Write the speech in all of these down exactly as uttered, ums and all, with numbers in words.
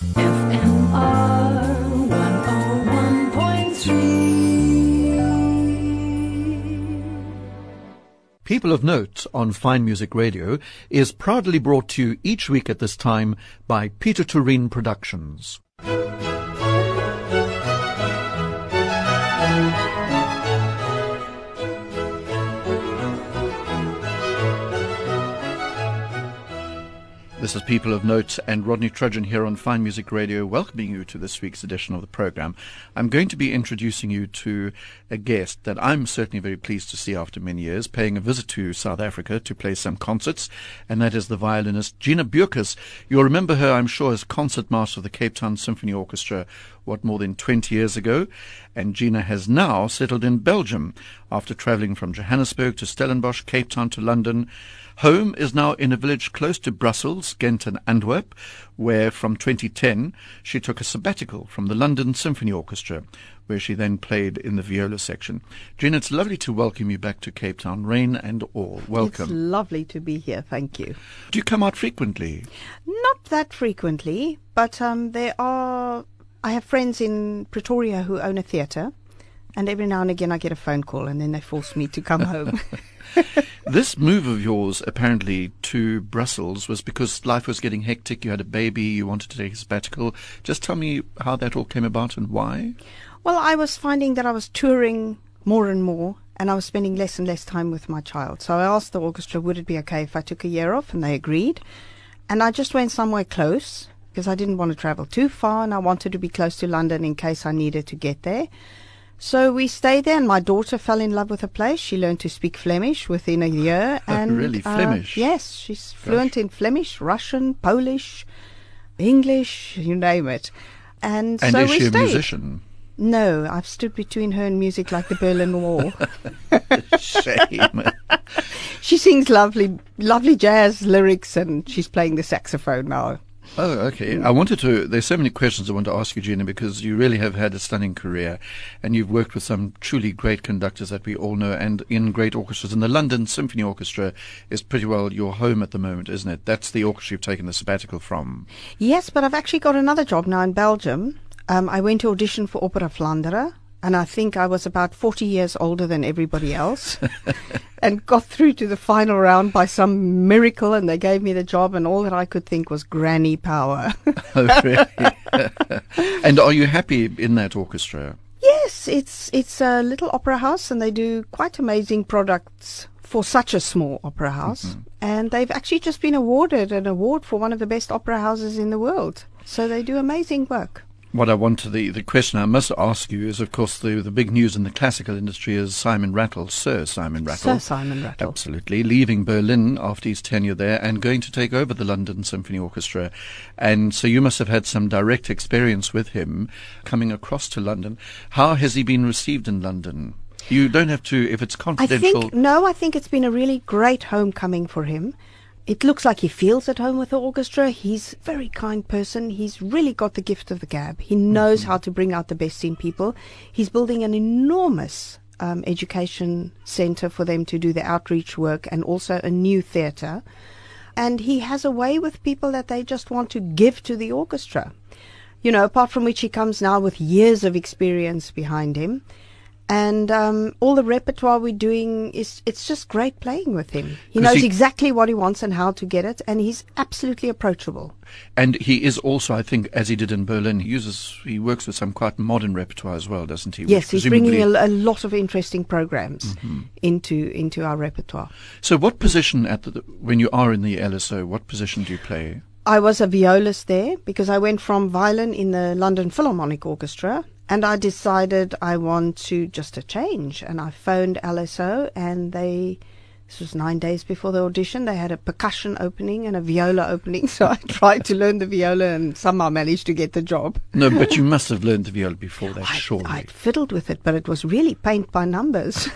F M R one oh one point three. People of Note on Fine Music Radio is proudly brought to you each week at this time by Peter Tureen Productions. This is People of Note and Rodney Trudgeon here on Fine Music Radio, welcoming you to this week's edition of the program. I'm going to be introducing you to a guest that I'm certainly very pleased to see after many years, paying a visit to South Africa to play some concerts, and that is the violinist Gina Beukes. You'll remember her, I'm sure, as concertmaster of the Cape Town Symphony Orchestra, what, more than twenty years ago, and Gina has now settled in Belgium after travelling from Johannesburg to Stellenbosch, Cape Town to London. Home is now in a village close to Brussels, Ghent and Antwerp, where from twenty ten she took a sabbatical from the London Symphony Orchestra, where she then played in the viola section. Gina, it's lovely to welcome you back to Cape Town, rain and all. Welcome. It's lovely to be here, thank you. Do you come out frequently? Not that frequently, but um, there are... I have friends in Pretoria who own a theatre, and every now and again I get a phone call and then they force me to come home. This move of yours, apparently, to Brussels was because life was getting hectic. You had a baby, you wanted to take a sabbatical. Just tell me how that all came about and why. Well, I was finding that I was touring more and more, and I was spending less and less time with my child. So I asked the orchestra, would it be okay if I took a year off? And they agreed. And I just went somewhere close, because I didn't want to travel too far, and I wanted to be close to London in case I needed to get there. So we stayed there, and my daughter fell in love with the place. She learned to speak Flemish within a year. And, really? uh, Flemish? Yes, she's fluent in Flemish, Russian, Polish, English, you name it. And, And so is we she a stayed. musician? No, I've stood between her and music like the Berlin Wall. Shame. She sings lovely, lovely jazz lyrics, and she's playing the saxophone now. Oh, okay. I wanted to, there's so many questions I want to ask you, Gina, because you really have had a stunning career and you've worked with some truly great conductors that we all know and in great orchestras. And the London Symphony Orchestra is pretty well your home at the moment, isn't it? That's the orchestra you've taken the sabbatical from. Yes, but I've actually got another job now in Belgium. Um, I went to audition for Opera Vlaanderen, and I think I was about forty years older than everybody else and got through to the final round by some miracle, and they gave me the job, and all that I could think was granny power. Oh, really? And are you happy in that orchestra? Yes, it's it's a little opera house, and they do quite amazing products for such a small opera house. Mm-hmm. And they've actually just been awarded an award for one of the best opera houses in the world. So they do amazing work. What I want to, the, the question I must ask you is, of course, the the big news in the classical industry is Simon Rattle, Sir Simon Rattle. Sir Simon Rattle. Absolutely. Leaving Berlin after his tenure there and going to take over the London Symphony Orchestra. And so you must have had some direct experience with him coming across to London. How has he been received in London? You don't have to, if it's confidential. I think, no, I think it's been a really great homecoming for him. It looks like he feels at home with the orchestra. He's a very kind person. He's really got the gift of the gab. He knows mm-hmm. how to bring out the best in people. He's building an enormous um, education centre for them to do the outreach work, and also a new theatre. And he has a way with people that they just want to give to the orchestra. You know, apart from which he comes now with years of experience behind him. And um, all the repertoire we're doing, is it's just great playing with him. He knows he, exactly what he wants and how to get it, and he's absolutely approachable. And he is also, I think, as he did in Berlin, he uses, he works with some quite modern repertoire as well, doesn't he? Yes, he's bringing a, a lot of interesting programs mm-hmm. into into our repertoire. So what position, at the, when you are in the L S O, what position do you play? I was a violist there because I went from violin in the London Philharmonic Orchestra. And I decided I want to just a change. And I phoned L S O, and they, this was nine days before the audition, they had a percussion opening and a viola opening. So I tried to learn the viola and somehow managed to get the job. No, but you must have learned the viola before that, I, surely. I'd fiddled with it, but it was really paint by numbers.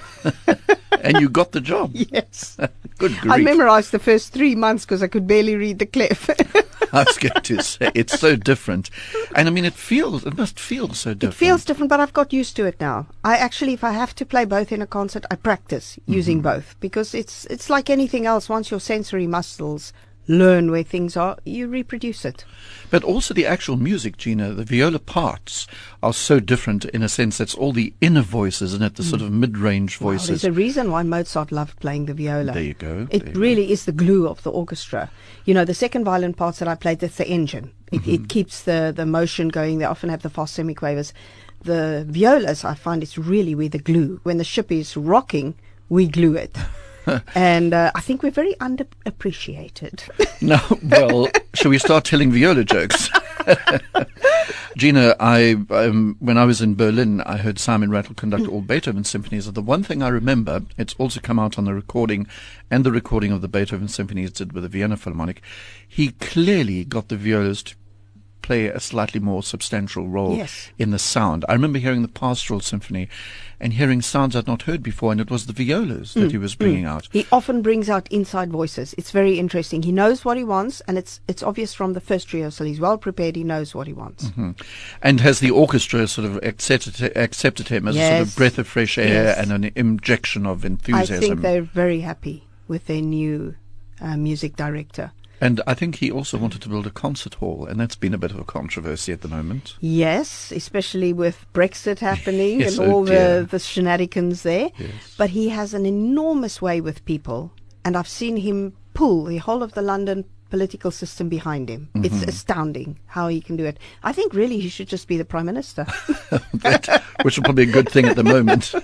And you got the job? Yes. Good grief. I memorized the first three months because I could barely read the clef. I was going to say, it's so different. And I mean, it feels, it must feel so different. It feels different, but I've got used to it now. I actually, if I have to play both in a concert, I practice using mm-hmm. both, because it's it's like anything else. Once your sensory muscles learn where things are, you reproduce it. But also the actual music, Gina, the viola parts are so different in a sense. That's all the inner voices, isn't it? The sort of mid-range Well, voices. there's a reason why Mozart loved playing the viola. There you go. It There you really is the glue of the orchestra. You know, the second violin parts that I played, that's the engine. It, it keeps the, the motion going. They often have the fast semiquavers. The violas, I find it's really where the glue. When the ship is rocking, we glue it. and uh, I think we're very underappreciated. Now, well, shall we start telling viola jokes? Gina, I um, when I was in Berlin, I heard Simon Rattle conduct all Beethoven symphonies. And the one thing I remember, it's also come out on the recording, and the recording of the Beethoven symphonies did with the Vienna Philharmonic. He clearly got the violas to play a slightly more substantial role Yes. in the sound. I remember hearing the Pastoral Symphony and hearing sounds I'd not heard before, and it was the violas that he was bringing out. He often brings out inside voices. It's very interesting. He knows what he wants, and it's it's obvious from the first rehearsal. He's well prepared. He knows what he wants. Mhm. And has the orchestra sort of accepted, accepted him as a sort of Yes. breath of fresh air Yes. and an injection of I enthusiasm? think they're very happy with their new uh, music director. And I think he also wanted to build a concert hall, and that's been a bit of a controversy at the moment. Yes, especially with Brexit happening Yes, and oh all dear. the, the shenanigans there. Yes. But he has an enormous way with people, and I've seen him pull the whole of the London political system behind him. It's astounding how he can do it. I think really he should just be the Prime Minister. That, which is probably a good thing at the moment.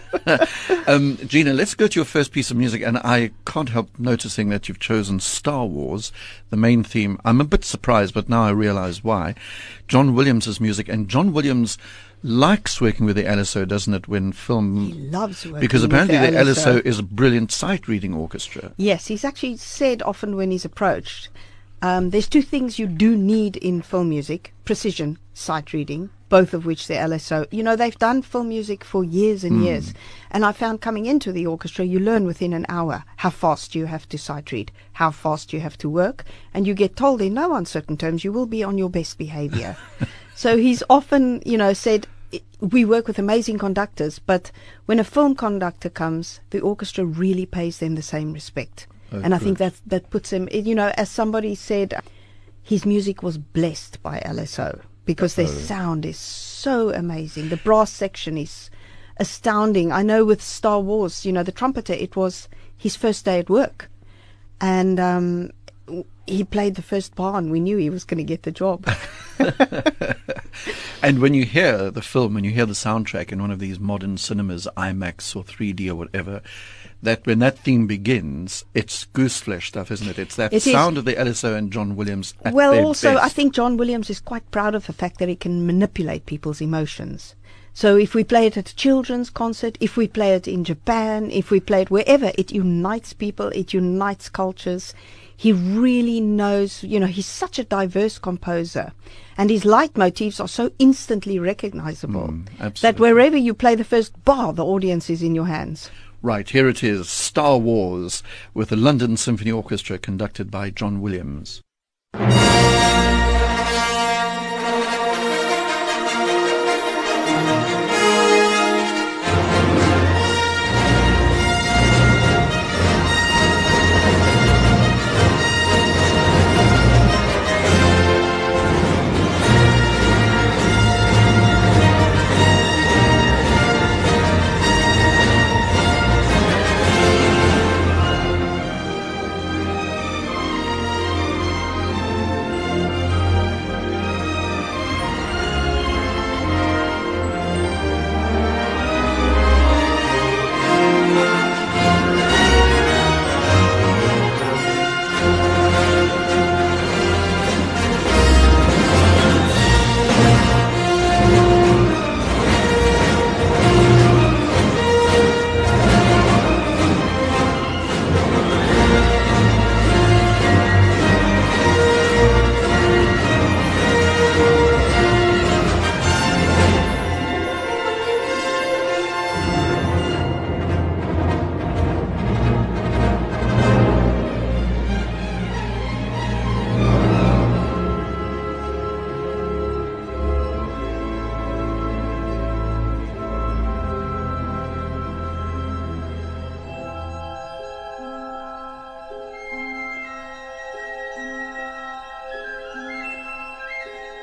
um, Gina, let's go to your first piece of music, and I can't help noticing that you've chosen Star Wars, the main theme. I'm a bit surprised, but now I realize why. John Williams' music, and John Williams likes working with the L S O, doesn't it, when film... He loves working Because with apparently the the L S O L S O. is a brilliant sight-reading orchestra. Yes, he's actually said often when he's approached, um, there's two things you do need in film music: precision, sight reading, both of which the L S O, you know, they've done film music for years and years. And I found coming into the orchestra, you learn within an hour how fast you have to sight read, how fast you have to work, and you get told in no uncertain terms you will be on your best behavior. So he's often, you know, said, "I- we work with amazing conductors, but when a film conductor comes, the orchestra really pays them the same respect." Oh, and I think good. that that puts him, you know, as somebody said, his music was blessed by L S O because their sound is so amazing. The brass section is astounding. I know with Star Wars, you know, the trumpeter, it was his first day at work. And um, w- he played the first bar, and we knew he was going to get the job. And when you hear the film, when you hear the soundtrack in one of these modern cinemas, IMAX or three D or whatever, that when that theme begins, it's gooseflesh stuff, isn't it? It's that It is. sound of the L S O and John Williams at Well, their also, I best. think John Williams is quite proud of the fact that he can manipulate people's emotions. So if we play it at a children's concert, if we play it in Japan, if we play it wherever, it unites people, it unites cultures. He really knows, you know, he's such a diverse composer. And his leitmotifs are so instantly recognizable Mm, that absolutely. wherever you play the first bar, the audience is in your hands. Right, here it is, Star Wars, with the London Symphony Orchestra conducted by John Williams.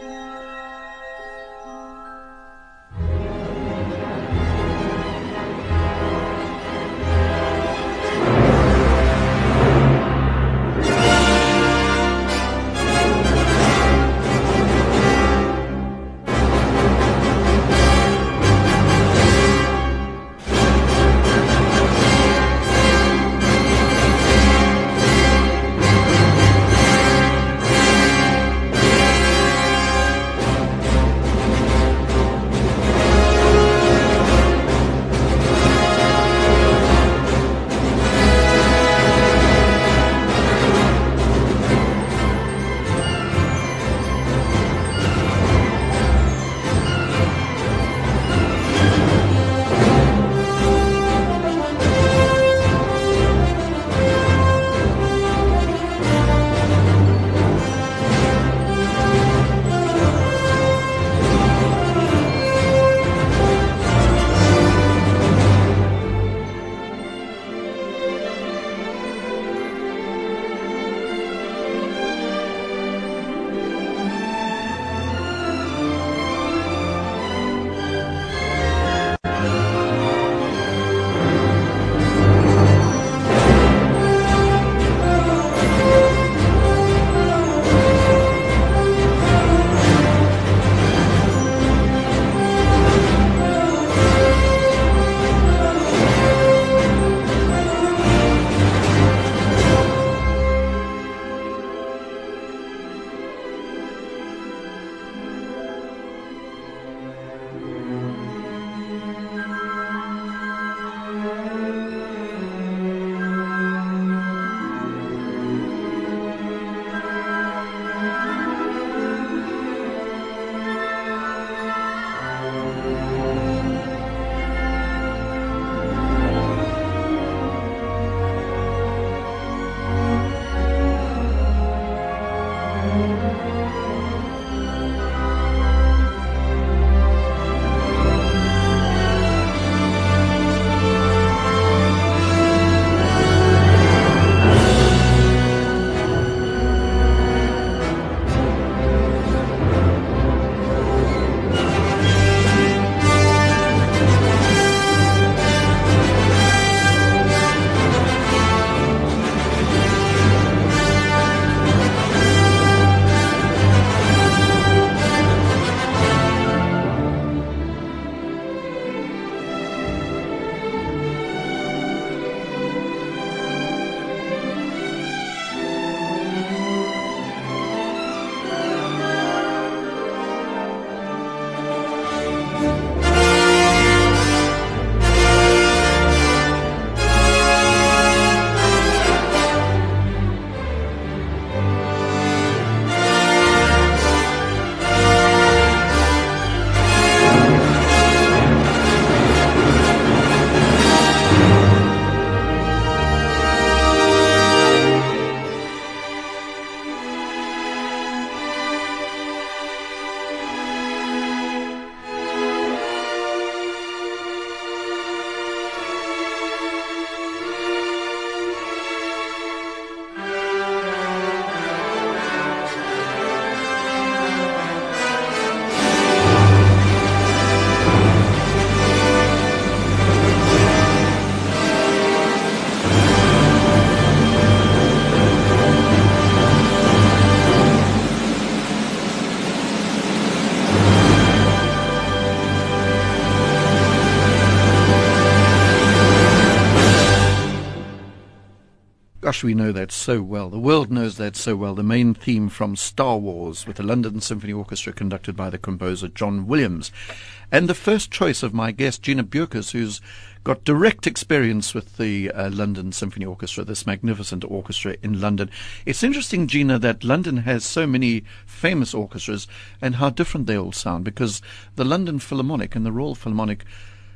Gosh, we know that so well. The world knows that so well. The main theme from Star Wars with the London Symphony Orchestra conducted by the composer John Williams. And the first choice of my guest, Gina Bierkes, who's got direct experience with the uh, London Symphony Orchestra, this magnificent orchestra in London. It's interesting, Gina, that London has so many famous orchestras and how different they all sound, because the London Philharmonic and the Royal Philharmonic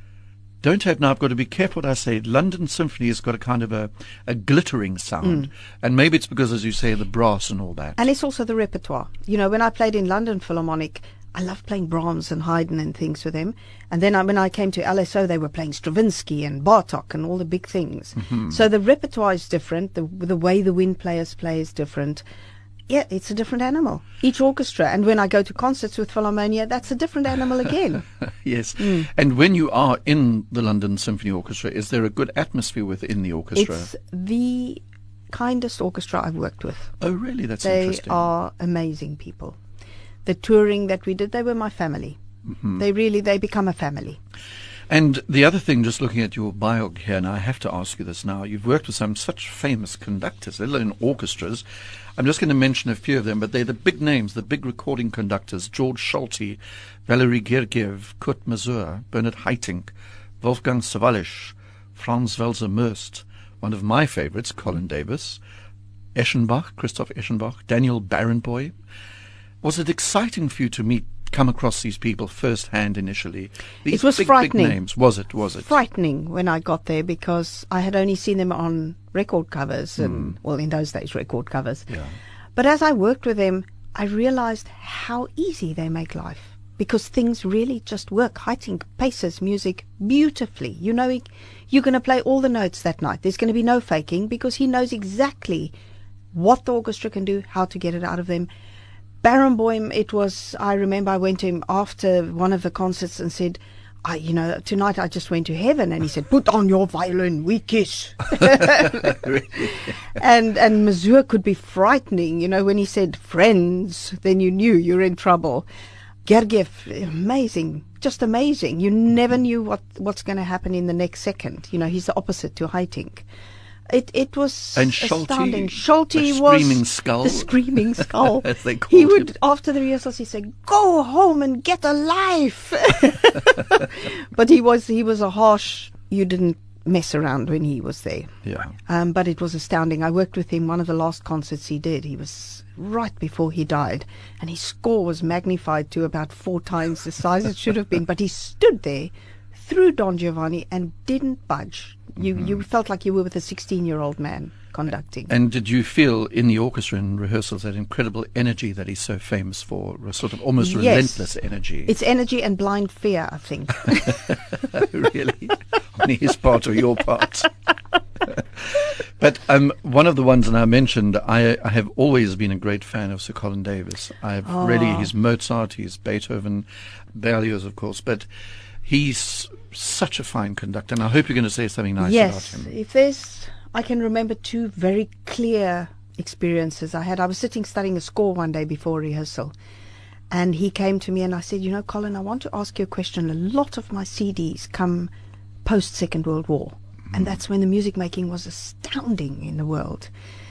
don't have, now I've got to be careful what I say, London Symphony has got a kind of a, a glittering sound. Mm. And maybe it's because, as you say, the brass and all that. And it's also the repertoire. You know, when I played in London Philharmonic, I loved playing Brahms and Haydn and things with them. And then I, when I came to L S O, they were playing Stravinsky and Bartok and all the big things. Mm-hmm. So the repertoire is different. The, the way the wind players play is different. Yeah, it's a different animal. Each orchestra. And when I go to concerts with Philharmonia, that's a different animal again. Yes. Mm. And when you are in the London Symphony Orchestra, is there a good atmosphere within the orchestra? It's the kindest orchestra I've worked with. Oh, really? That's They interesting. are amazing people. The touring that we did, they were my family. Mm-hmm. They really, they become a family. And the other thing, just looking at your biog here, and I have to ask you this now, you've worked with some such famous conductors, let alone orchestras. I'm just going to mention a few of them, but they're the big names, the big recording conductors: George Solti, Valery Gergiev, Kurt Masur, Bernard Haitink, Wolfgang Sawallisch, Franz Welser Möst, one of my favorites, Colin Davis, Eschenbach, Christoph Eschenbach, Daniel Barenboim. Was it exciting for you to meet, come across these people firsthand initially? These It was big, frightening. big names. Was it? Was it? Frightening when I got there because I had only seen them on record covers and, well, in those days, record covers. Yeah. But as I worked with them, I realized how easy they make life because things really just work. Haitink paces music beautifully. You know, he, you're going to play all the notes that night. There's going to be no faking because he knows exactly what the orchestra can do, how to get it out of them. Barenboim, it was, I remember I went to him after one of the concerts and said, I, you know, tonight I just went to heaven. And he said, put on your violin, we kiss. and and Mazur could be frightening. You know, when he said friends, then you knew you were in trouble. Gergiev, amazing, just amazing. You never knew what, what's going to happen in the next second. You know, he's the opposite to Haitink. It it was And Schulte, astounding. the Schulte was screaming skull. the screaming skull. As they He called would him. after the rehearsals he said, "Go home and get a life." But he was he was a harsh. You didn't mess around when he was there. Yeah. Um, but it was astounding. I worked with him one of the last concerts he did. He was right before he died, and his score was magnified to about four times the size it should have been. But he stood there through Don Giovanni and didn't budge. You Mm-hmm. you felt like you were with a sixteen-year-old man conducting. And did you feel in the orchestra and rehearsals that incredible energy that he's so famous for, a sort of almost Yes. relentless energy? It's energy and blind fear, I think. Really? On his part or your part? But um, one of the ones that I mentioned, I, I have always been a great fan of Sir Colin Davis. I've really, Ah. his Mozart, his Beethoven, Berlioz, of course, but he's such a fine conductor, and I hope you're going to say something nice Yes, about him. if there's, I can remember two very clear experiences I had. I was sitting studying a score one day before rehearsal, and he came to me and I said, you know, Colin, I want to ask you a question. A lot of my C Ds come post Second World War, and that's when the music making was astounding in the world.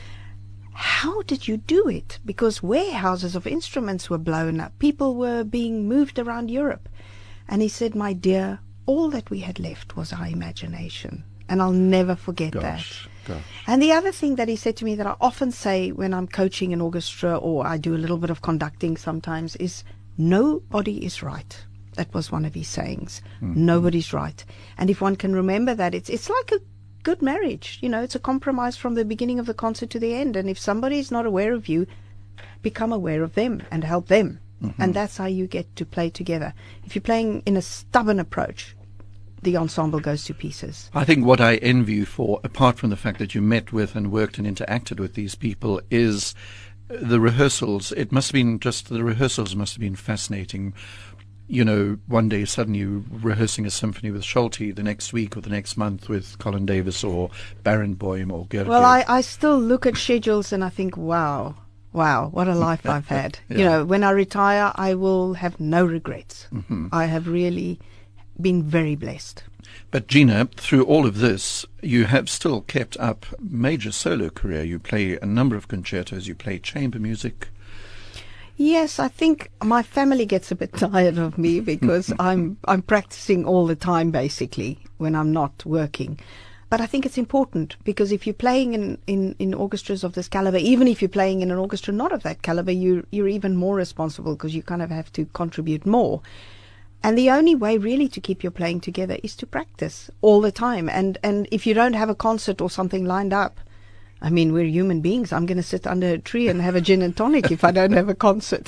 How did you do it? Because warehouses of instruments were blown up. People were being moved around Europe. And he said, my dear, all that we had left was our imagination. And I'll never forget Gosh, that. gosh. And the other thing that he said to me that I often say when I'm coaching an orchestra or I do a little bit of conducting sometimes is, nobody is right. That was one of his sayings. Mm-hmm. Nobody's right. And if one can remember that, it's it's like a good marriage. You know, it's a compromise from the beginning of the concert to the end. And if somebody is not aware of you, become aware of them and help them. Mm-hmm. And that's how you get to play together. If you're playing in a stubborn approach, the ensemble goes to pieces. I think what I envy you for, apart from the fact that you met with and worked and interacted with these people, is the rehearsals. It must have been just, the rehearsals must have been fascinating. You know, one day suddenly you're rehearsing a symphony with Schulte, the next week or the next month with Colin Davis or Barenboim or Gergiev. Well, I, I still look at schedules and I think, wow, wow, what a life I've had. Yeah. You know, when I retire, I will have no regrets. Mm-hmm. I have really been very blessed. But Gina, through all of this, you have still kept up major solo career. You play a number of concertos, you play chamber music. Yes, I think my family gets a bit tired of me because I'm I'm practicing all the time basically when I'm not working. But I think it's important because if you're playing in, in, in orchestras of this caliber, even if you're playing in an orchestra not of that caliber, you you're even more responsible because you kind of have to contribute more. And the only way really to keep your playing together is to practice all the time. And and if you don't have a concert or something lined up, I mean, we're human beings. I'm going to sit under a tree and have a gin and tonic if I don't have a concert.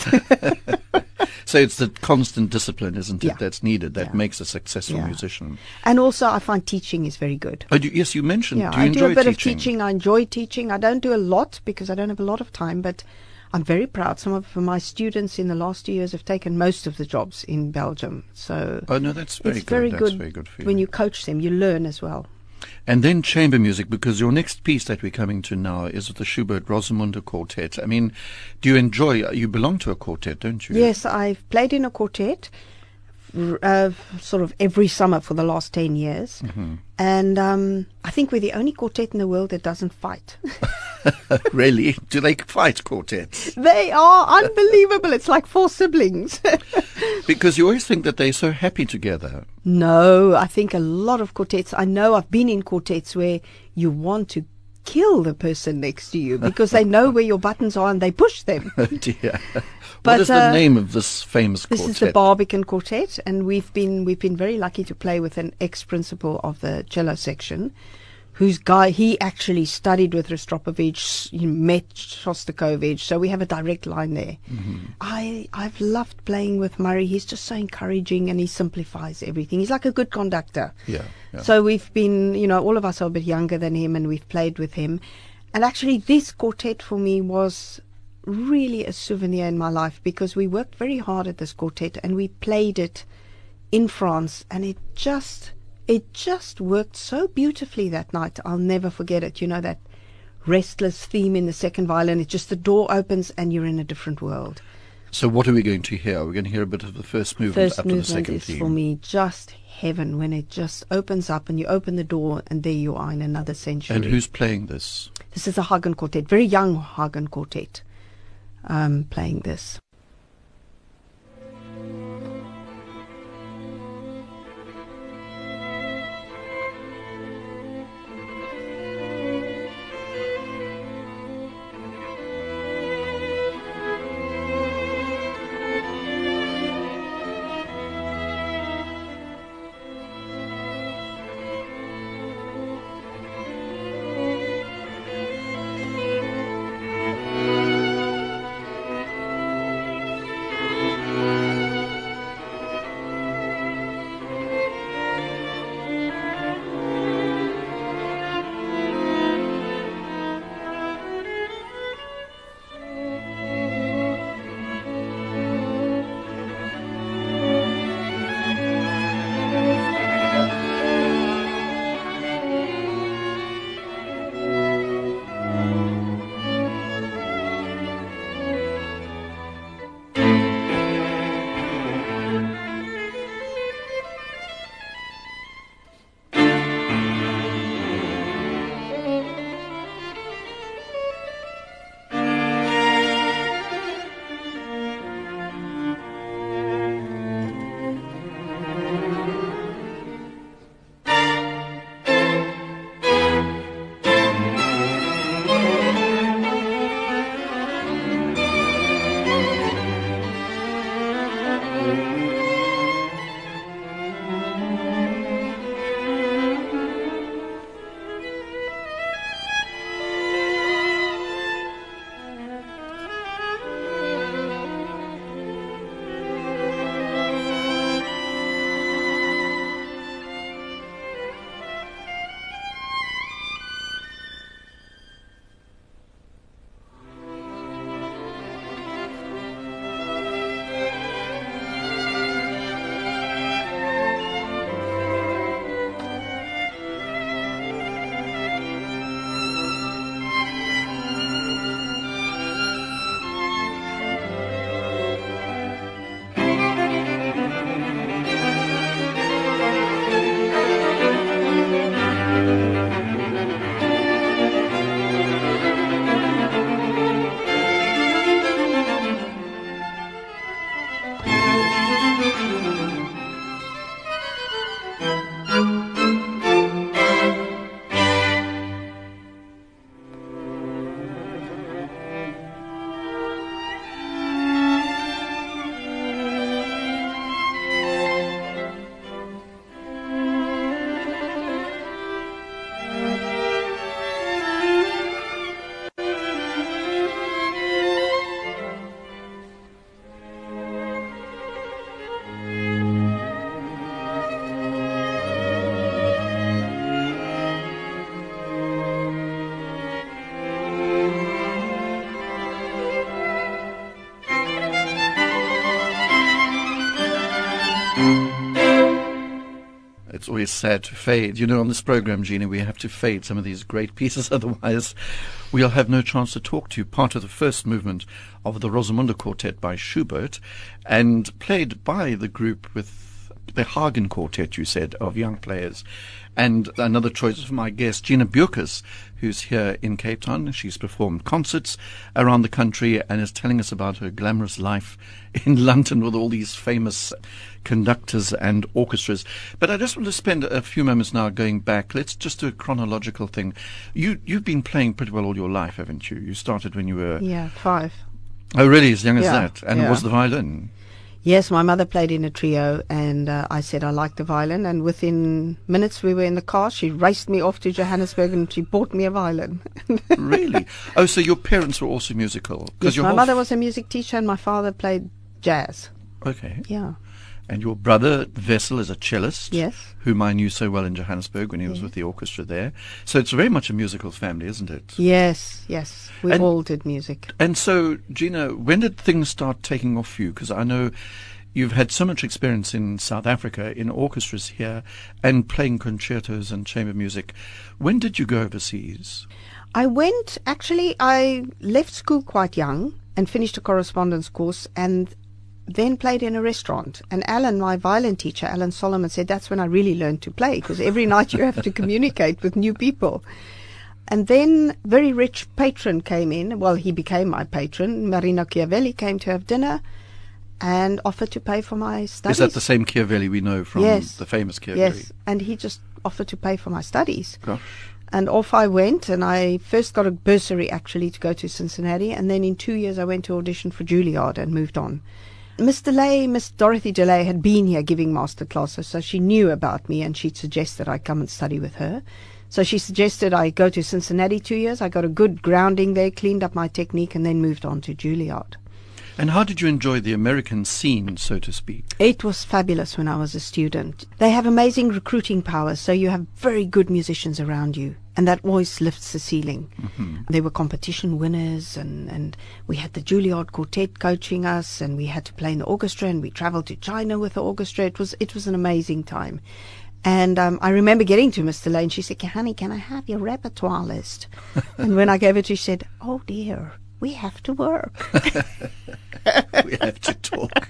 So it's the constant discipline, isn't it, Yeah. that's needed that Yeah. makes a successful Yeah. musician. And also I find teaching is very good. Oh, do, yes, you mentioned, Yeah, do you I enjoy do a bit teaching? of teaching. I enjoy teaching. I don't do a lot because I don't have a lot of time, but I'm very proud. Some of my students in the last two years have taken most of the jobs in Belgium. So Oh, no, that's very it's good. very That's good, very good for you. when you coach them. You learn as well. And then chamber music, because your next piece that we're coming to now is with the Schubert Rosamunde Quartet. I mean, do you enjoy, you belong to a quartet, don't you? Yes, I've played in a quartet r- uh, sort of every summer for the last ten years. Mm-hmm. And um, I think we're the only quartet in the world that doesn't fight. Really? Do they fight quartets? They are unbelievable. It's like four siblings. Because you always think that they're so happy together. No, I think a lot of quartets, I know I've been in quartets where you want to kill the person next to you because they know where your buttons are and they push them. Oh dear. What But, is the uh, name of this famous This quartet? is the Barbican Quartet, and we've been we've been very lucky to play with an ex-principal of the cello section, whose guy he actually studied with Rostropovich, he met Shostakovich, so we have a direct line there. Mm-hmm. I I've loved playing with Murray. He's just so encouraging, and he simplifies everything. He's like a good conductor. Yeah, yeah. So we've been, you know, all of us are a bit younger than him, and we've played with him. And actually, this quartet for me was really a souvenir in my life because we worked very hard at this quartet and we played it in France, and it just it just worked so beautifully that night. I'll never forget it. You know, that restless theme in the second violin, it's just the door opens and you're in a different world. So what are we going to hear? We're going to hear a bit of the first movement First up to the movement second is theme. for me just heaven, when it just opens up and you open the door and there you are in another century. And who's playing this? This is a Hagen quartet, very young Hagen quartet, um, playing this. It's always sad to fade. You know, on this program, Gina, we have to fade some of these great pieces. Otherwise, we'll have no chance to talk to you. Part of the first movement of the Rosamunde Quartet by Schubert, and played by the group with the Hagen Quartet, you said, of young players. And another choice of my guest, Gina Bjorkes, who's here in Cape Town. She's performed concerts around the country and is telling us about her glamorous life in London with all these famous conductors and orchestras. But I just want to spend a few moments now going back. Let's just do a chronological thing. You, you've been playing pretty well all your life, haven't you? You started when you were... Yeah, five. Oh, really? As young as Yeah, that? And yeah. was the violin? Yes, my mother played in a trio, and uh, I said I liked the violin, and within minutes we were in the car. She raced me off to Johannesburg, and she bought me a violin. Really? Oh, so your parents were also musical? 'Cause Yes, your my whole mother f- was a music teacher, and my father played jazz. Okay. Yeah. And your brother, Wessel, is a cellist. Yes. Whom I knew so well in Johannesburg when he was Yes. with the orchestra there. So it's very much a musical family, isn't it? Yes, yes. We And- all did music. And so, Gina, when did things start taking off for you? Because I know you've had so much experience in South Africa, in orchestras here, and playing concertos and chamber music. When did you go overseas? I went, actually, I left school quite young and finished a correspondence course, and then played in a restaurant. And Alan, my violin teacher, Alan Solomon, said that's when I really learned to play, because every night you have to communicate with new people. And then very rich patron came in. Well, he became my patron. Marino Chiavelli came to have dinner and offered to pay for my studies. Is that the same Chiavelli we know from Yes. the famous Chiavelli? Yes, and he just offered to pay for my studies. Gosh. And off I went, and I first got a bursary actually to go to Cincinnati, and then in two years I went to audition for Juilliard and moved on. Miss DeLay, Miss Dorothy DeLay, had been here giving master classes, so she knew about me, and she'd suggested I come and study with her. So she suggested I go to Cincinnati two years. I got a good grounding there, cleaned up my technique, and then moved on to Juilliard. And how did you enjoy the American scene, so to speak? It was fabulous when I was a student. They have amazing recruiting power, so you have very good musicians around you, and that always lifts the ceiling. Mm-hmm. There were competition winners, and, and we had the Juilliard Quartet coaching us, and we had to play in the orchestra, and we traveled to China with the orchestra. It was it was an amazing time. And um, I remember getting to Mister Lane. She said, "Honey, can I have your repertoire list?" And when I gave it, she said, "Oh dear, we have to work." We have to talk.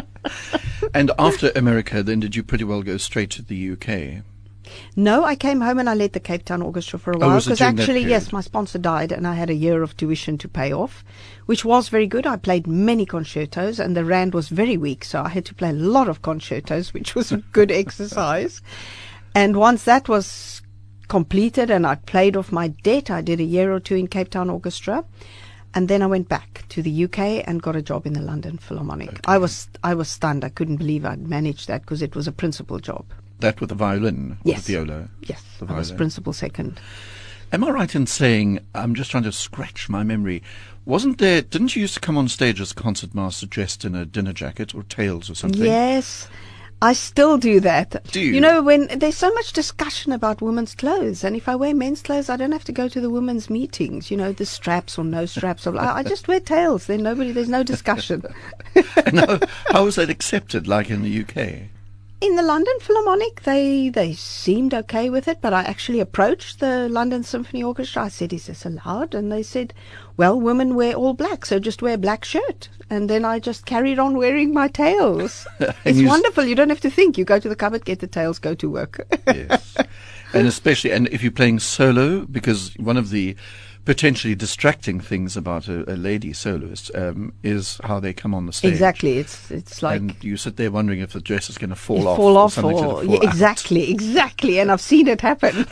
And after America, then did you pretty well go straight to the U K? No, I came home and I led the Cape Town Orchestra for a Oh, while, was it because during that actually, period? yes, my sponsor died and I had a year of tuition to pay off, which was very good. I played many concertos, and the rand was very weak, so I had to play a lot of concertos, which was a good exercise. And once that was completed and I played off my debt, I did a year or two in Cape Town Orchestra. And then I went back to the U K and got a job in the London Philharmonic. Okay. I was I was stunned. I couldn't believe I'd managed that, because it was a principal job. That with the violin? Or Yes. the viola? Yes, The I was violin. principal second. Am I right in saying, I'm just trying to scratch my memory, wasn't there, didn't you used to come on stage as concertmaster dressed in a dinner jacket or tails or something? Yes, I still do that. Do you? You know, when there's so much discussion about women's clothes, and if I wear men's clothes, I don't have to go to the women's meetings, you know, the straps or no straps. Or, I, I just wear tails. Then nobody, there's no discussion. And how, how was that accepted, like in the U K? In the London Philharmonic, they they seemed okay with it, but I actually approached the London Symphony Orchestra. I said, "Is this allowed?" And they said, "Well, women wear all black, so just wear a black shirt." And then I just carried on wearing my tails. It's you s- wonderful. You don't have to think. You go to the cupboard, get the tails, go to work. Yes. And especially, and if you're playing solo, because one of the potentially distracting things about a, a lady soloist um, is how they come on the stage. Exactly. It's it's like And you sit there wondering if the dress is going to fall it off. fall off something's or gonna yeah, fall out. exactly, exactly. And I've seen it happen.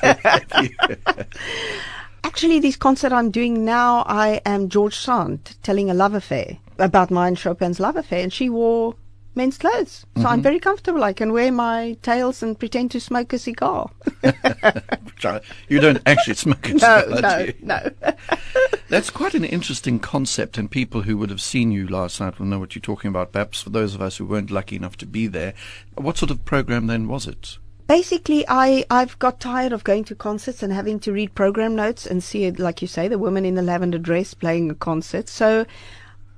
Actually, this concert I'm doing now, I am George Sand telling a love affair about mine, Chopin's love affair, and she wore men's clothes. So I'm very comfortable. I can wear my tails and pretend to smoke a cigar. You don't actually smoke a no, cigar, no, do you? no. That's quite an interesting concept, and people who would have seen you last night will know what you're talking about. Perhaps for those of us who weren't lucky enough to be there, what sort of program then was it? Basically, I, I've got tired of going to concerts and having to read program notes and see, it, like you say, the woman in the lavender dress playing a concert. So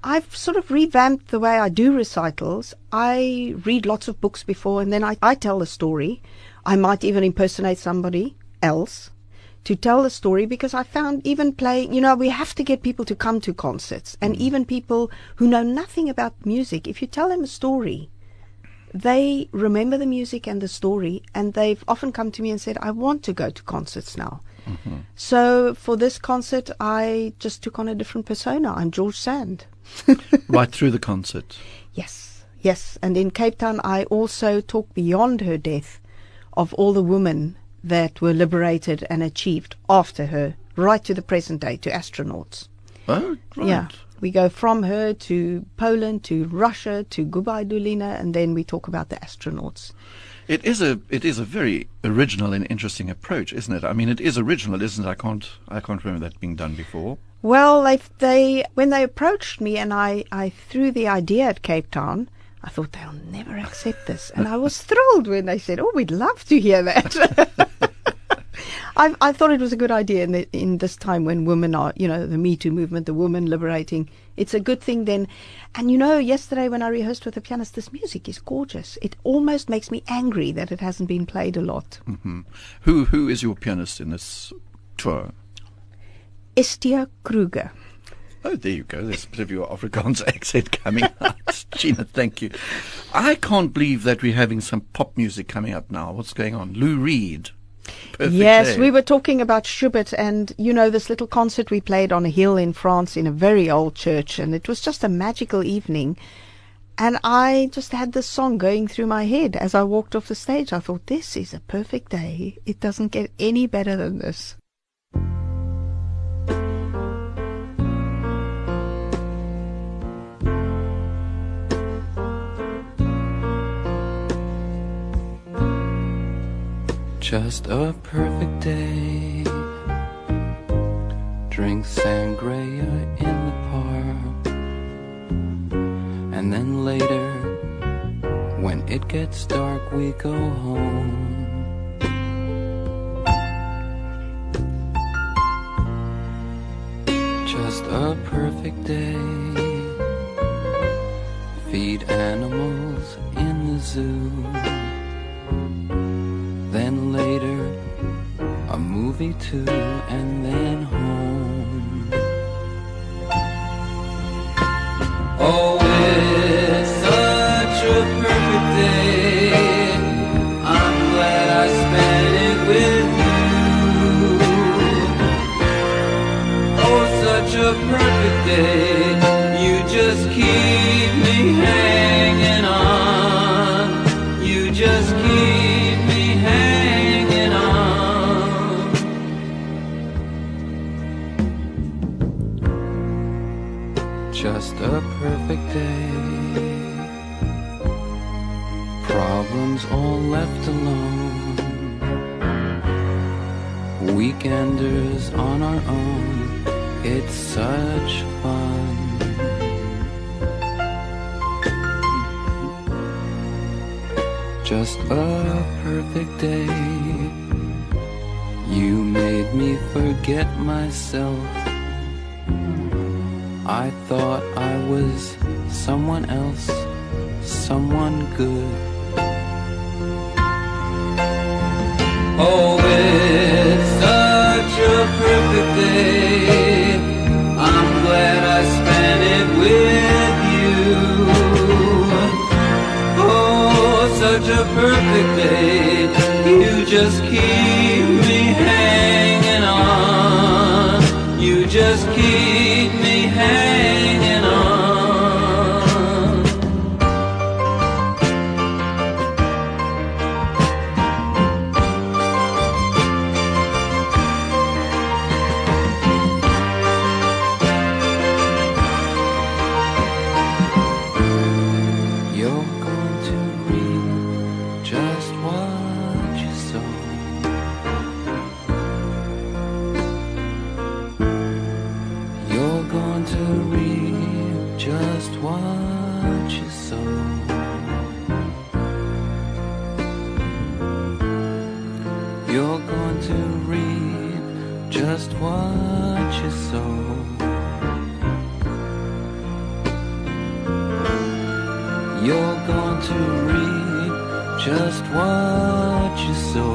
I've sort of revamped the way I do recitals. I read lots of books before, and then I, I tell the story. I might even impersonate somebody else to tell the story, because I found even playing, you know, we have to get people to come to concerts, and even people who know nothing about music, if you tell them a story, they remember the music and the story, and they've often come to me and said, I want to go to concerts now. Mm-hmm. So for this concert, I just took on a different persona. I'm George Sand. Right through the concert. Yes, yes. And in Cape Town, I also talk beyond her death of all the women that were liberated and achieved after her, right to the present day, to astronauts. Oh, right. Yeah. We go from her to Poland, to Russia, to Gubai Dulina, and then we talk about the astronauts. It is a it is a very original and interesting approach, isn't it? I mean, it is original, isn't it? I can't I can't remember that being done before. Well, they they when they approached me and I, I threw the idea at Cape Town, I thought they'll never accept this, and I was thrilled when they said, "Oh, we'd love to hear that." I, I thought it was a good idea in, the, in this time when women are, you know, the Me Too movement, the women liberating. It's a good thing then. And, you know, yesterday when I rehearsed with the pianist, this music is gorgeous. It almost makes me angry that it hasn't been played a lot. Mm-hmm. Who Who is your pianist in this tour? Estia Kruger. Oh, there you go. There's a bit of your Afrikaans accent coming out. Gina, thank you. I can't believe that we're having some pop music coming up now. What's going on? Lou Reed. Perfect yes, day. We were talking about Schubert, and, you know, this little concert we played on a hill in France in a very old church, and it was just a magical evening. And I just had this song going through my head as I walked off the stage. I thought, this is a perfect day. It doesn't get any better than this. Just a perfect day. Drink sangria in the park, and then later, when it gets dark, we go home. Just a perfect day. Feed animals in the zoo. Then later, a movie too, and then home. Oh, it's such a perfect day. I'm glad I spent it with you. Oh, such a perfect day. You just keep me hanging on. You just keep me hanging on. Just a perfect day. Problems all left alone. Weekenders on our own. It's such fun. Just a perfect day. You made me forget myself. I thought I was someone else, someone good. Oh, it's such a perfect day. I'm glad I spent it with you. Oh, such a perfect day. You just keep me hanging on. You just keep me hanging on. You're going to reap just what you sow. You're going to reap just what you sow. You're going to reap just what you sow. you're going to reap just what you sow.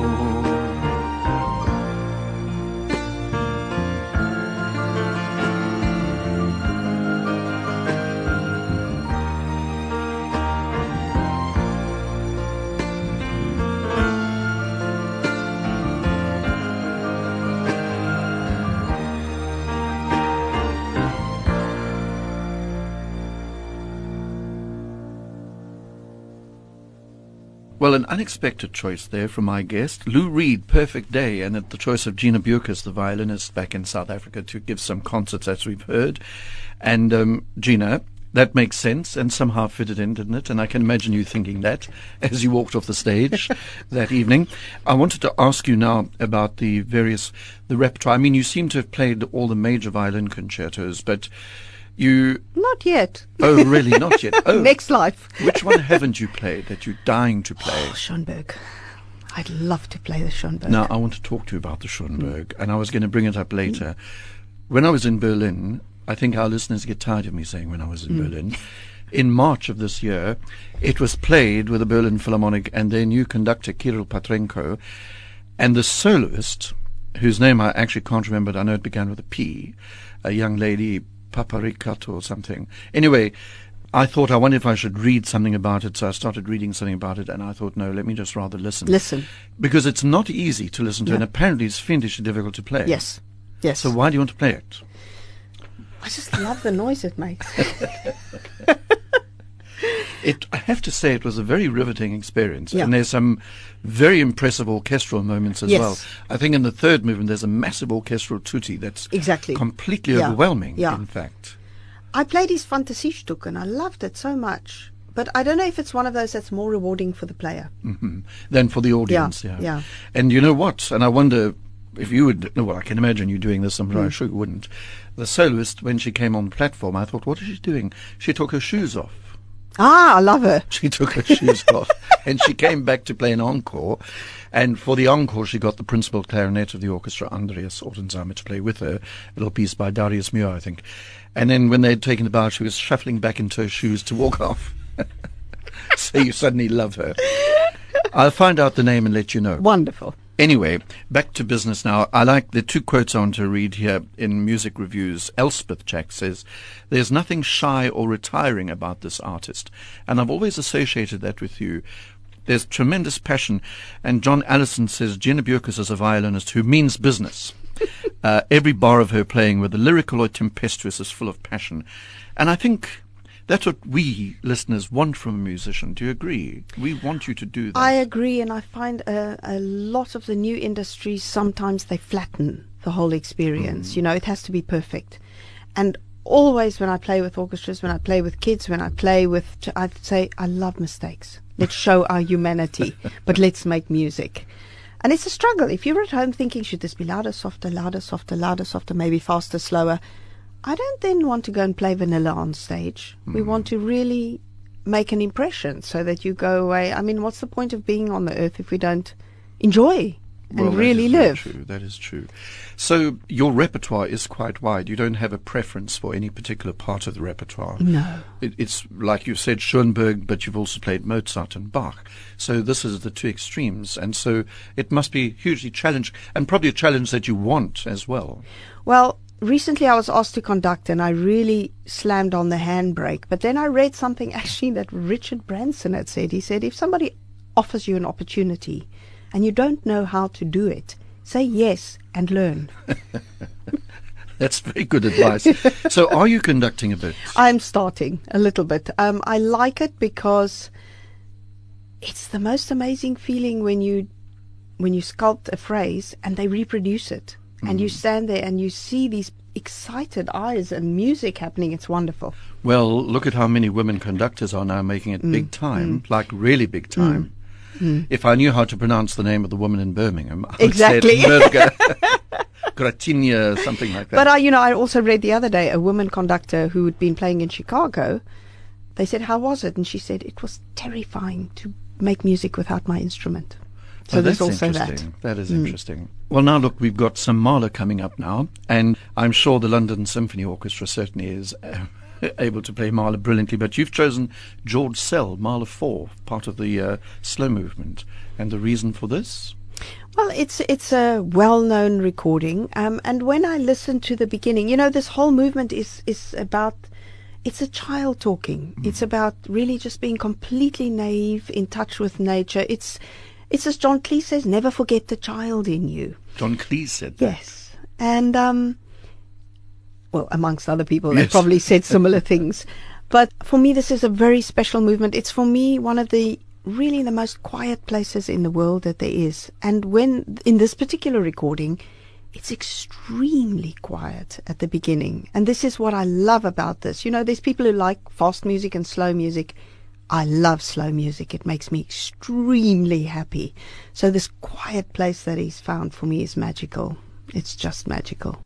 Well, an unexpected choice there from my guest, Lou Reed, Perfect Day, and at the choice of Gina Bukes, the violinist back in South Africa, to give some concerts, as we've heard. And um, Gina, that makes sense and somehow fitted in, didn't it? And I can imagine you thinking that as you walked off the stage that evening. I wanted to ask you now about the various, the repertoire. I mean, you seem to have played all the major violin concertos, but you... Not yet. Oh, really? Not yet? Oh, Next life. which one haven't you played that you're dying to play? Oh, Schoenberg. I'd love to play the Schoenberg. Now, I want to talk to you about the Schoenberg, and I was going to bring it up later. When I was in Berlin, I think our listeners get tired of me saying when I was in Berlin, in March of this year, it was played with the Berlin Philharmonic and their new conductor, Kirill Petrenko, and the soloist, whose name I actually can't remember, but I know it began with a P, a young lady, Paparikat or something. Anyway, I thought, I wonder if I should read something about it, so I started reading something about it, and I thought, no, let me just rather listen. Listen. Because it's not easy to listen to, No. and apparently it's fiendishly difficult to play. Yes. Yes. So why do you want to play it? I just love the noise it makes. It, I have to say, it was a very riveting experience, Yeah. and there's some very impressive orchestral moments as Yes. well. I think in the third movement there's a massive orchestral tutti that's Exactly. completely Yeah. overwhelming, Yeah. in fact. I played his Fantasiestück and I loved it so much. But I don't know if it's one of those that's more rewarding for the player. Hmm. Than for the audience, Yeah, yeah. yeah. And you know what? And I wonder if you would, well, I can imagine you doing this, I'm Mm. sure you wouldn't. The soloist, when she came on the platform, I thought, what is she doing? She took her shoes off. Ah, I love her. She took her shoes off, and she came back to play an encore. And for the encore, she got the principal clarinet of the orchestra, Andreas Ortenzheimer, to play with her. A little piece by Darius Muir, I think. And then when they'd taken the bow, she was shuffling back into her shoes to walk off. So you suddenly love her. I'll find out the name and let you know. Wonderful. Anyway, back to business now. I like the two quotes I want to read here in music reviews. Elspeth Jack says, "There's nothing shy or retiring about this artist." And I've always associated that with you. There's tremendous passion. And John Allison says, "Gina Bukes is a violinist who means business." uh, every bar of her playing, whether lyrical or tempestuous, is full of passion. And I think that's what we listeners want from a musician. Do you agree? We want you to do that. I agree, and I find a, a lot of the new industries, sometimes they flatten the whole experience. You know, it has to be perfect. And always when I play with orchestras, when I play with kids, when I play with, I say, I love mistakes. Let's show our humanity, but let's make music. And it's a struggle. If you're at home thinking, should this be louder, softer, louder, softer, louder, softer, maybe faster, slower, I don't then want to go and play vanilla on stage. We want to really make an impression so that you go away. I mean, what's the point of being on the earth if we don't enjoy and Well, that really is very live? True. That is true. So your repertoire is quite wide. You don't have a preference for any particular part of the repertoire. No. It, it's like you said, Schoenberg, but you've also played Mozart and Bach. So this is the two extremes, and so it must be hugely challenging, and probably a challenge that you want as well. Well, recently I was asked to conduct and I really slammed on the handbrake. But then I read something actually that Richard Branson had said. He said, if somebody offers you an opportunity and you don't know how to do it, say yes and learn. That's very good advice. So are you conducting a bit? I'm starting a little bit. Um, I like it because it's the most amazing feeling when you when you sculpt a phrase and they reproduce it. And you stand there and you see these excited eyes and music happening. It's wonderful. Well, look at how many women conductors are now making it big time, like really big time. If I knew how to pronounce the name of the woman in Birmingham, I would Exactly. say it Mirga Gratinia, something like that. But I, you know, I also read the other day a woman conductor who had been playing in Chicago. They said, "How was it?" And she said, "It was terrifying to make music without my instrument." So Oh, there's that's also that. interesting. That is interesting. Well, now look, we've got some Mahler coming up now, and I'm sure the London Symphony Orchestra certainly is uh, able to play Mahler brilliantly, but you've chosen George Sell, Mahler four, part of the uh, slow movement. And the reason for this? Well, it's it's a well-known recording, um, and when I listen to the beginning, you know, this whole movement is is about, it's a child talking. Mm. It's about really just being completely naive, in touch with nature. It's it's as John Cleese says, never forget the child in you. John Cleese said that. Yes, and um, well, amongst other people, yes. they probably said similar things. But for me, this is a very special movement. It's for me one of the really the most quiet places in the world that there is. And when, in this particular recording, it's extremely quiet at the beginning. And this is what I love about this. You know, there's people who like fast music and slow music. I love slow music. It makes me extremely happy. So this quiet place that he's found for me is magical. It's just magical.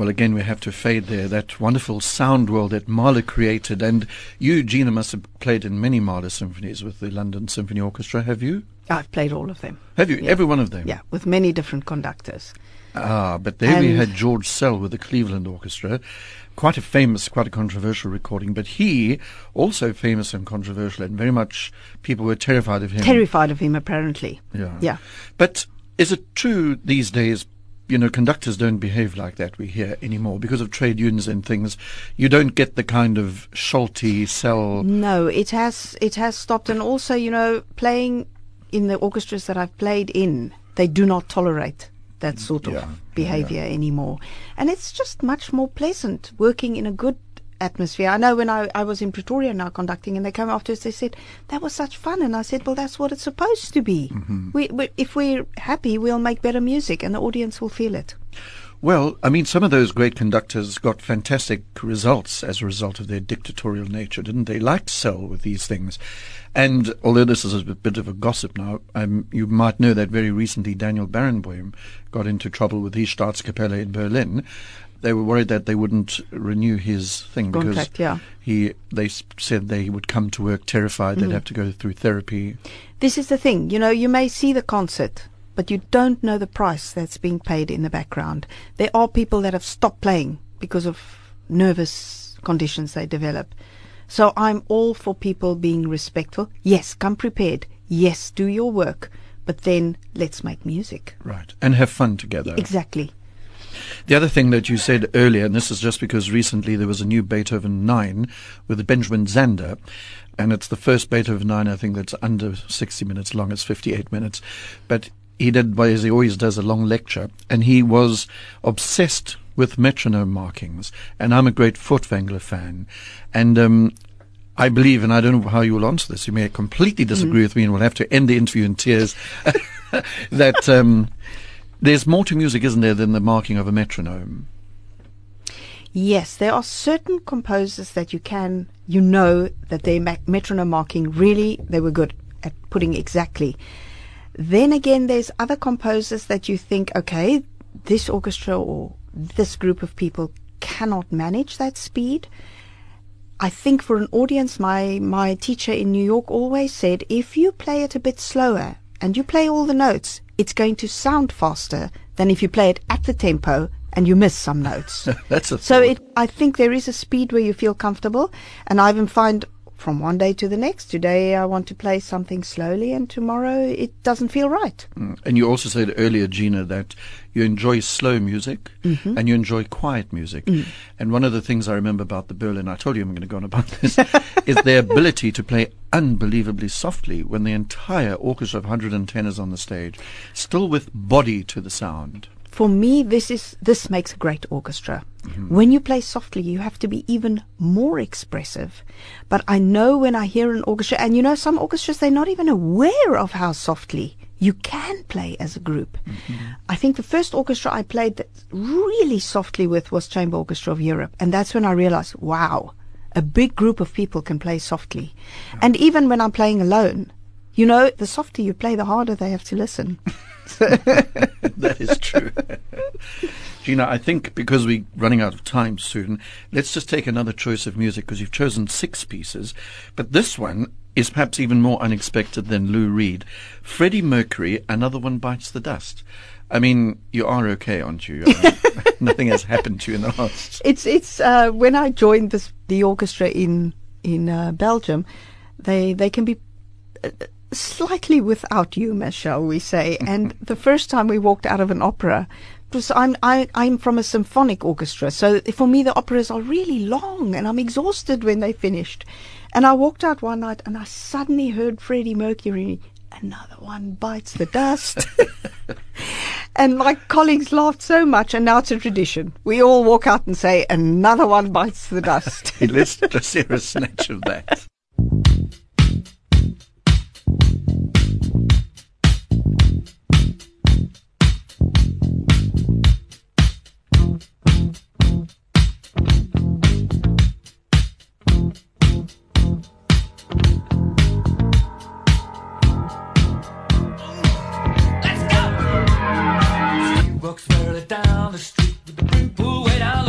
Well, again, we have to fade there. That wonderful sound world that Mahler created. And you, Gina, must have played in many Mahler symphonies with the London Symphony Orchestra, have you? I've played all of them. Have you? Yeah. Every one of them? Yeah, with many different conductors. Ah, but there we And- had George Sell with the Cleveland Orchestra. Quite a famous, quite a controversial recording. But he, also famous and controversial, and very much people were terrified of him. Terrified of him, apparently. Yeah. Yeah. But is it true these days, you know, conductors don't behave like that, we hear, anymore, because of trade unions and things? You don't get the kind of Schulte, Sell... No, it has it has stopped. And also, you know, playing in the orchestras that I've played in, they do not tolerate that sort of Yeah, behavior anymore. And it's just much more pleasant working in a good atmosphere. I know when I, I was in Pretoria now conducting, and they came after us, they said, that was such fun. And I said, well, that's what it's supposed to be. Mm-hmm. We, we, if we're happy, we'll make better music, and the audience will feel it. Well, I mean, some of those great conductors got fantastic results as a result of their dictatorial nature, didn't they? Like Sell with these things. And although this is a bit of a gossip now, um, you might know that very recently Daniel Barenboim got into trouble with the Staatskapelle in Berlin. They were worried that they wouldn't renew his thing Contract, because yeah. he they s- said they would come to work terrified. They'd have to go through therapy. This is the thing, you know, you may see the concert, but you don't know the price that's being paid in the background. There are people that have stopped playing because of nervous conditions they develop. So I'm all for people being respectful. Yes, come prepared. Yes, do your work. But then let's make music. Right. And have fun together. Exactly. The other thing that you said earlier, and this is just because recently there was a new Beethoven nine with Benjamin Zander, and it's the first Beethoven nine, I think, that's under sixty minutes long. It's fifty-eight minutes. But he did, well, as he always does, a long lecture, and he was obsessed with metronome markings. And I'm a great Furtwängler fan. And um, I believe, and I don't know how you will answer this, you may completely disagree with me, and we'll have to end the interview in tears, that... Um, There's more to music, isn't there, than the marking of a metronome? Yes, there are certain composers that you can, you know, that their ma- metronome marking really, they were good at putting exactly. Then again, there's other composers that you think, okay, this orchestra or this group of people cannot manage that speed. I think for an audience, my, my teacher in New York always said, if you play it a bit slower and you play all the notes, it's going to sound faster than if you play it at the tempo and you miss some notes. That's a So thought. it, I think there is a speed where you feel comfortable, and I even find from one day to the next, today I want to play something slowly, and tomorrow it doesn't feel right. Mm. And you also said earlier, Gina, that you enjoy slow music and you enjoy quiet music. And one of the things I remember about the Berlin, I told you I'm going to go on about this, is their ability to play unbelievably softly when the entire orchestra of one hundred ten is on the stage, still with body to the sound. For me, this is this makes a great orchestra. When you play softly, you have to be even more expressive. But I know when I hear an orchestra, and you know, some orchestras, they're not even aware of how softly you can play as a group. I think the first orchestra I played that really softly with was Chamber Orchestra of Europe. And that's when I realized, wow, a big group of people can play softly. And even when I'm playing alone, you know, the softer you play, the harder they have to listen. That is true. Gina, I think because we're running out of time soon, let's just take another choice of music, because you've chosen six pieces. But this one is perhaps even more unexpected than Lou Reed. Freddie Mercury, Another One Bites the Dust. I mean, you are okay, aren't you? I mean, nothing has happened to you in the last... It's it's uh, when I joined this the orchestra in in uh, Belgium, they they can be uh, slightly without humour, shall we say? And the first time we walked out of an opera, because I'm I I'm from a symphonic orchestra, so for me the operas are really long, and I'm exhausted when they finished. And I walked out one night, and I suddenly heard Freddie Mercury. Another One Bites the Dust. And my colleagues laughed so much, and now it's a tradition. We all walk out and say, another one bites the dust. Let's just hear a snatch of that. Walks further down the street with the brim pulled way down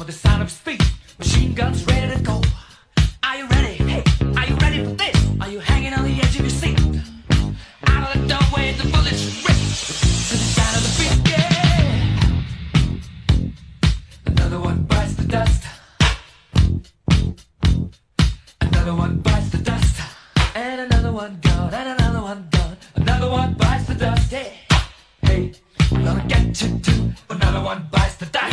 the sound of speed. Machine guns ready to go. Are you ready? Hey, are you ready for this? Are you hanging on the edge of your seat? Out of the doorway, the bullets rip to the sound of the beat. Yeah. Another one bites the dust. Another one bites the dust. And another one gone. And another one gone. Another one bites the dust. Hey, hey, I'm gonna get you too. Another one bites the dust.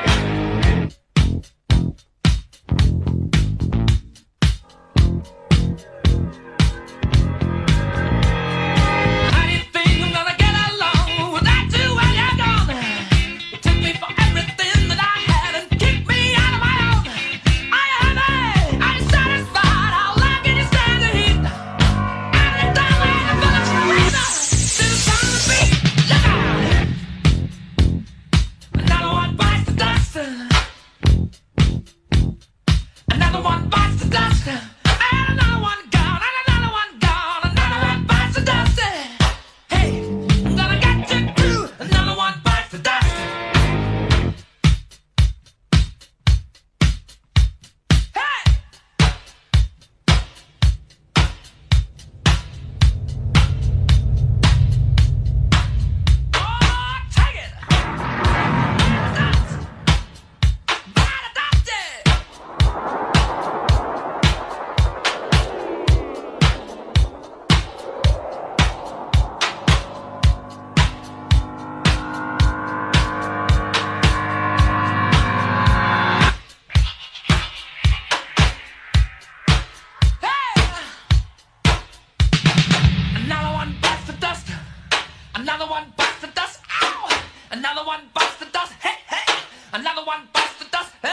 Another one bites the dust. Ow! Another one bites the dust. Hey, hey! Another one bites the dust. Hey!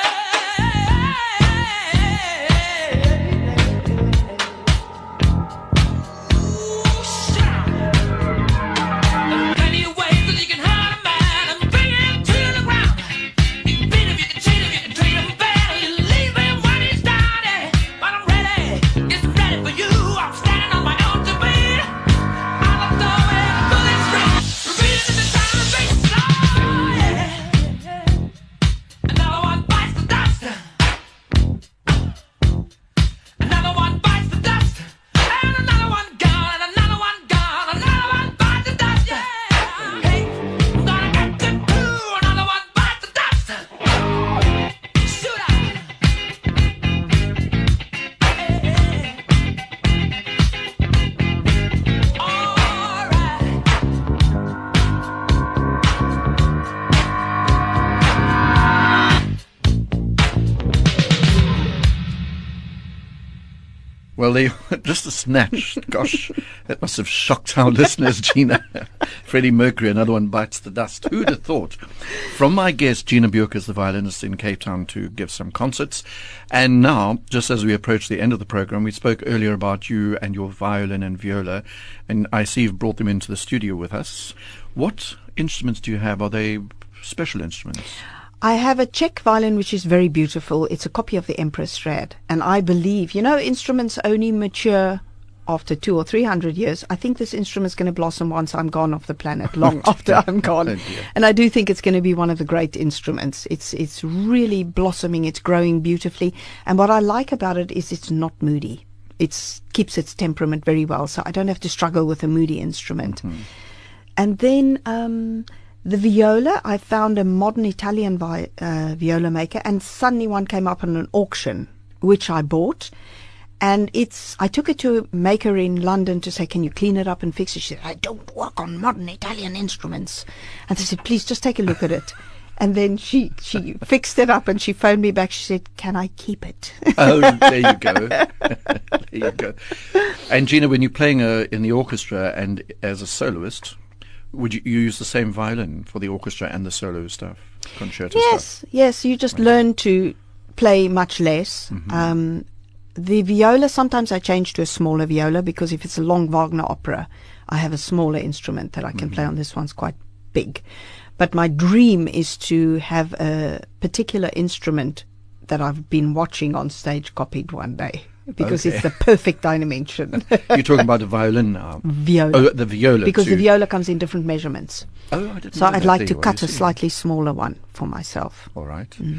Ooh, shout! There's plenty of ways that you can hurt a man and bring him to the ground. You can beat him, you can cheat him, you can treat him bad, or you leave him when he's down. Yeah. But I'm ready, yes, I'm ready for you. I'm standing on my own two feet. Out of the way. Well, they just a snatch. Gosh, that must have shocked our listeners, Gina. Freddie Mercury, another one bites the dust. Who'd have thought? From my guest, Gina Beukes, the violinist in Cape Town, to give some concerts. And now, just as we approach the end of the program, we spoke earlier about you and your violin and viola, and I see you've brought them into the studio with us. What instruments do you have? Are they special instruments? I have a Czech violin which is very beautiful. It's a copy of the Empress Strad. And I believe, you know, instruments only mature after two or three hundred years. I think this instrument's going to blossom once I'm gone off the planet, long after I'm gone. Oh, and I do think it's going to be one of the great instruments. It's it's really blossoming. It's growing beautifully. And what I like about it is it's not moody. It keeps its temperament very well. So I don't have to struggle with a moody instrument. Mm-hmm. And then Um, the viola, I found a modern Italian vi- uh, viola maker, and suddenly one came up on an auction, which I bought. And it's, I took it to a maker in London to say, can you clean it up and fix it? She said, I don't work on modern Italian instruments. And I said, please just take a look at it. And then she, she fixed it up and she phoned me back. She said, can I keep it? Oh, there you go. There you go. And Gina, when you're playing uh, in the orchestra and as a soloist, would you, you use the same violin for the orchestra and the solo stuff, concerto yes, stuff? Yes, you just Right. learn to play much less. Mm-hmm. Um, the viola, sometimes I change to a smaller viola because if it's a long Wagner opera, I have a smaller instrument that I can Mm-hmm. play on. This one's quite big. But my dream is to have a particular instrument that I've been watching on stage copied one day. Because Okay. it's the perfect dimension. You're talking about the violin now. Viola. Oh, the viola Because too. the viola comes in different measurements. Oh, I didn't So know I'd that. like There to you are, cut you a see. slightly smaller one for myself. All right. Mm.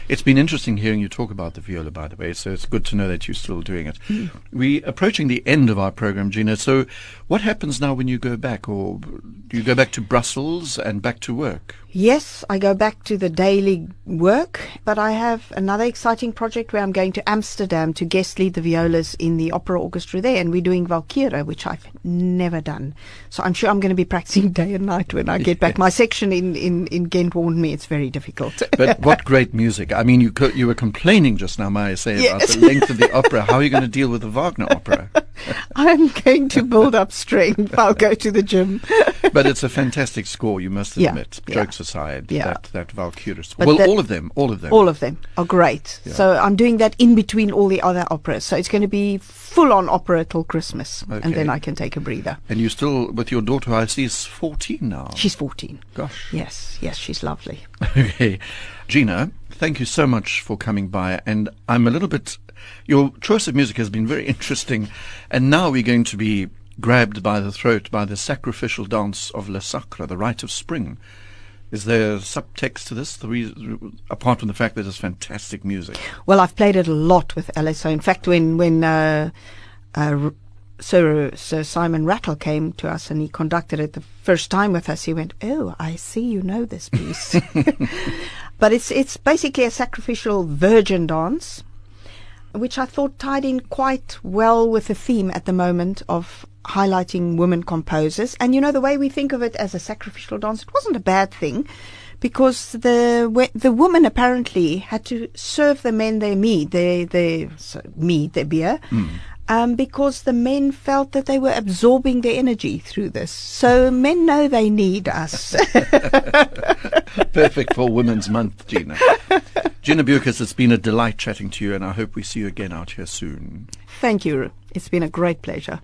It's been interesting hearing you talk about the viola, by the way, so it's good to know that you're still doing it. Mm. We're approaching the end of our program, Gina, so what happens now when you go back? Or do you go back to Brussels and back to work? Yes, I go back to the daily work, but I have another exciting project where I'm going to Amsterdam to guest lead the violas in the opera orchestra there, and we're doing Valkyrie, which I've never done. So I'm sure I'm going to be practicing day and night when I get back. My section in, in, in Ghent warned me it's very difficult. But what great music. I mean, you co- you were complaining just now, may I say, Yes. about the length of the opera. How are you going to deal with the Wagner opera? I'm going to build up strength. I'll go to the gym. But it's a fantastic score, you must Yeah, admit. yeah. Jokes aside, Yeah. that, that Valkyrie. But Well, the- all of them, all of them. All of them are great. Yeah. So I'm doing that in between all the other operas. So it's going to be full on opera till Christmas. Okay. And then I can take a breather. And you still, with your daughter, who I see is fourteen now. She's fourteen. Gosh. Yes, yes, she's lovely. Okay. Gina, thank you so much for coming by. And I'm a little bit, your choice of music has been very interesting. And now we're going to be grabbed by the throat by the sacrificial dance of Le Sacre, the rite of spring. Is there subtext to this, the re- apart from the fact that it's fantastic music? Well, I've played it a lot with Alice. So in fact, when when uh, uh, Sir Sir Simon Rattle came to us and he conducted it the first time with us, he went, "Oh, I see you know this piece." But it's it's basically a sacrificial virgin dance, which I thought tied in quite well with the theme at the moment of highlighting women composers. And you know, the way we think of it as a sacrificial dance, it wasn't a bad thing, because the we- the woman apparently had to serve the men their mead, their their so, mead, their beer, um, because the men felt that they were absorbing their energy through this. So men know they need us. Perfect for Women's Month, Gina. Gina Beukes, it's been a delight chatting to you, and I hope we see you again out here soon. Thank you. It's been a great pleasure.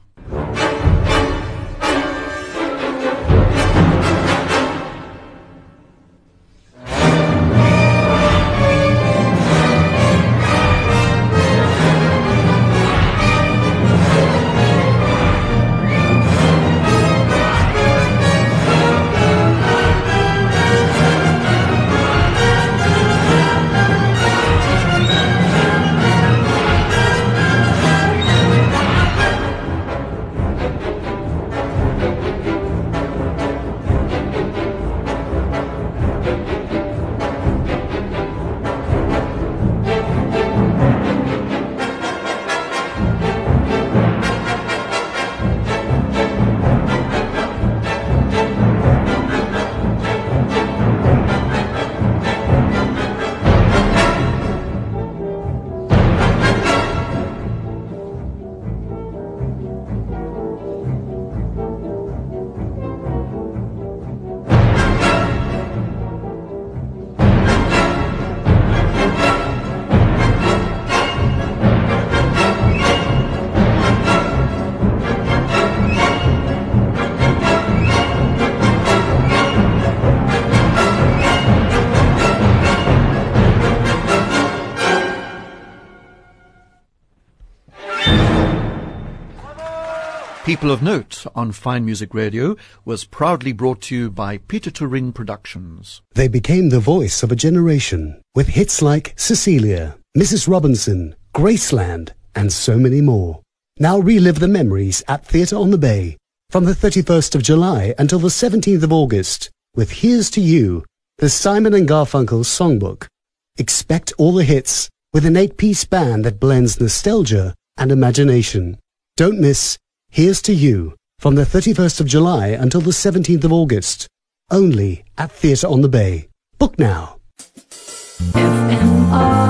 People of Note on Fine Music Radio was proudly brought to you by Peter Turin Productions. They became the voice of a generation with hits like Cecilia, Missus Robinson, Graceland, and so many more. Now relive the memories at Theatre on the Bay from the thirty-first of July until the seventeenth of August with Here's to You, the Simon and Garfunkel songbook. Expect all the hits with an eight-piece band that blends nostalgia and imagination. Don't miss Here's to You from the thirty-first of July until the seventeenth of August. Only at Theatre on the Bay. Book now. F M R